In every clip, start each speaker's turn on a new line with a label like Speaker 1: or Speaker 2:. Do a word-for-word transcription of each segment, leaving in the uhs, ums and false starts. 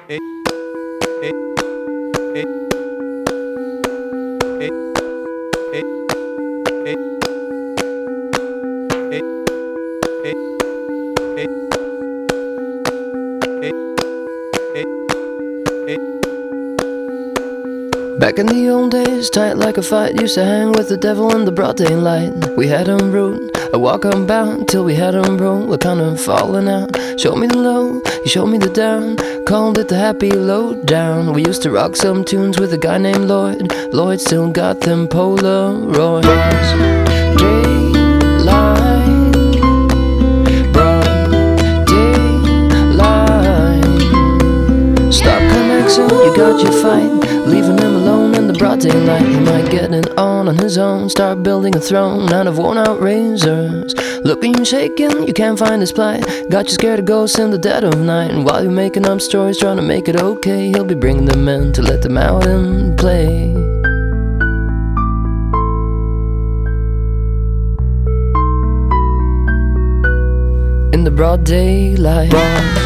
Speaker 1: it, it, it, it, it, it, it, it, it, it, it, it.
Speaker 2: Back in the old days, tight like a fight, used to hang with the devil in the broad daylight. We had him root, a walk unbound, till we had him roll, we're kind of falling out. Showed me the low, he showed me the down, called it the happy low down. We used to rock some tunes with a guy named Lloyd. Lloyd still got them Polaroids. Daylight, broad daylight. Stop connecting, you got your fight. Leaving him alone in the broad daylight. He might get it on on his own, start building a throne out of worn out razors. Looking and shaking, you can't find his plight. Got you scared of ghosts in the dead of night. And while you're making up stories, trying to make it okay, he'll be bringing them in to let them out and play. In the broad daylight, broad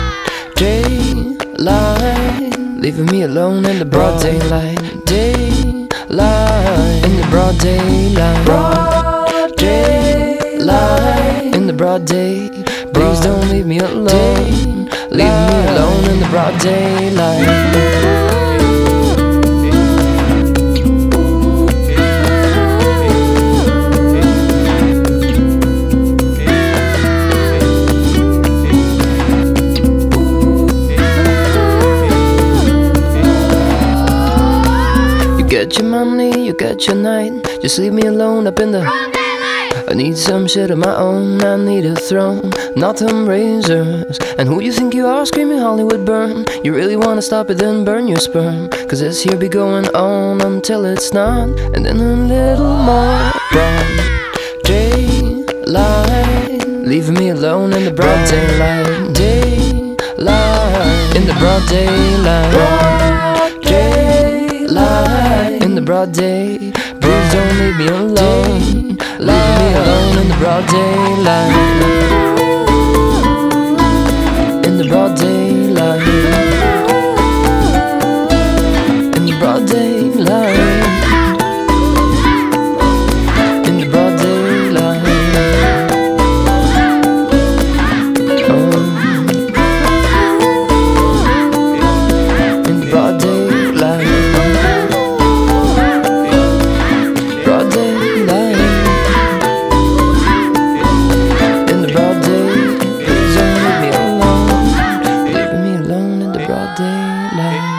Speaker 2: daylight. Leaving me alone in the broad daylight, daylight. In the broad daylight, broad daylight. In the broad day, please don't leave me alone. Leave me alone in the broad daylight. Get your money, you get your night. Just leave me alone up in the broad daylight. I need some shit of my own, I need a throne, not them razors. And who you think you are, screaming Hollywood burn? You really wanna stop it, then burn your sperm. Cause this here be going on until it's not. And then a little more broad daylight. Leaving me alone in the broad daylight, daylight. In the broad daylight, broad daylight. In the broad day, please don't leave me alone. Leave me alone in the broad daylight. In the broad daylight. In the broad daylight. In the broad daylight. Oh. In the broad daylight. Daylight.